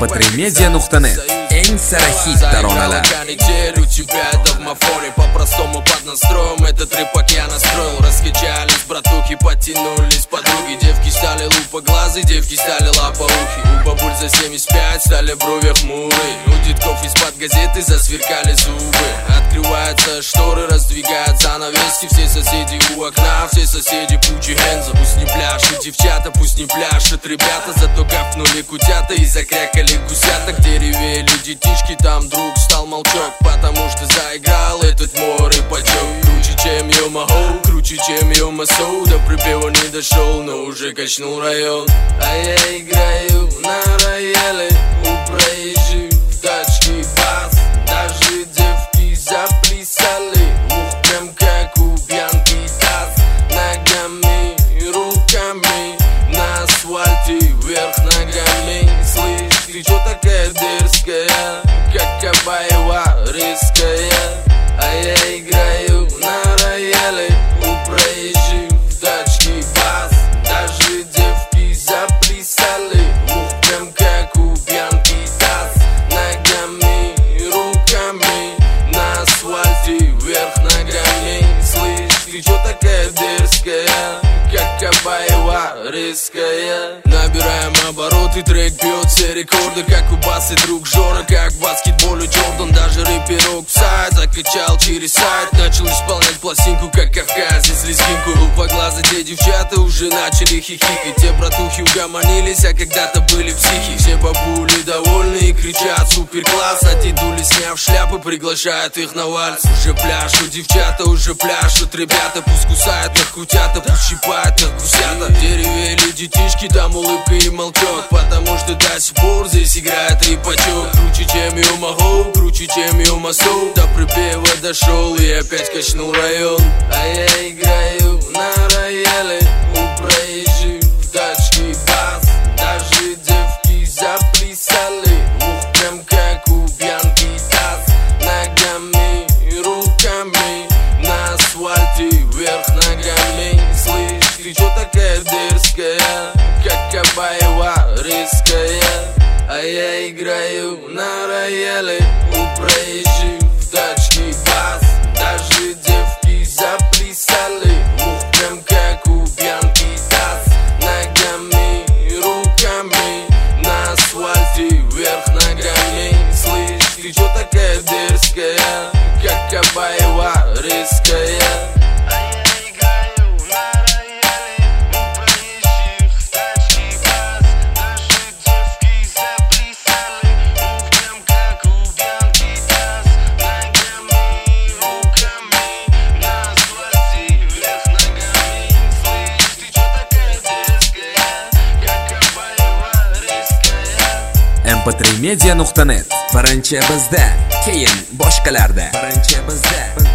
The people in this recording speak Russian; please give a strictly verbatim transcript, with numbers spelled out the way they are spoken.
эм пэ три медиа точка нет. Eng sara hit taronalar. У тебя это в мафоре, по-простому под настроем этот рэпак я настроил. Раскачались братухи, подтянулись подруги. Девки стали лупоглазы, девки стали лапоухи. У бабуль за семьдесят пять стали брови хмурые. У детков из-под газеты засверкали зубы. Открываются шторы, раздвигают занавески. Все соседи у окна, все соседи пучи хенза. Пусть не пляшут девчата, пусть не пляшут ребята. Зато капнули кутята и закрякали гусята. Где ревели детишки, там вдруг стал молчок. Потому что заиграл этот мой рэпачок. Круче, чем Йо-Маго, круче, чем Йо-Масоу. До припева не дошел, но уже качнул район. А я играю на рояле у проезжих тачки бас. Даже девки заплясали, ух, прям как у пьянки таз. Ногами, руками на асфальте, вверх ногами. Слышь, ты чё такая дерзкая, как Кабаева резкая? А я играю на рояле у проезжих тачки бас. Даже девки заплясали, ух, прям как у пьянки таз. Ногами, руками на асфальте, вверх ногами. Слышь, ты чё такая дерзкая, как Кабаева резкая? Набираем обороты, трек бьет все рекорды, как у басы друг Жора, как в баскетболе Джордан. Даже рэперок в сайт закачал через сайт. Начал исполнять пластинку, как кавказец лезгинку. Лупоглазы те девчата уже начали хихикать. Те братухи угомонились, а когда-то были психи. Все бабули довольны и кричат супер класс. А те дули, сняв шляпы, приглашают их на вальс. Уже пляшут девчата, уже пляшут ребята. Пусть кусают их кутята, пусть щипают их гусята. Где ревели детишки, там улыбка и молчок. Потому что до сих пор здесь играет рэпачок. Круче, чем Йо-Маго, круче, чем Йо-Масоу. До припева дошел и опять качнул район. А я играю на рояле у проезжих тачки бас. Даже девки заплясали, ух, прям как у пьянки таз. Ногами, руками на асфальте, вверх ногами. Слышь, ты чё такая дерзкая, как Кабаева резкая? А я играю на рояле у проезжих тачки бас. Даже девки заплясали, ух, прям как у пьянки таз. Ногами, руками на асфальте, вверх ногами. Слышь, ты чё такая дерзкая, как Кабаева резкая? эм пэ три медиа точка нет. Birinchi bizda, keyin boshqalarda. Birinchi bizda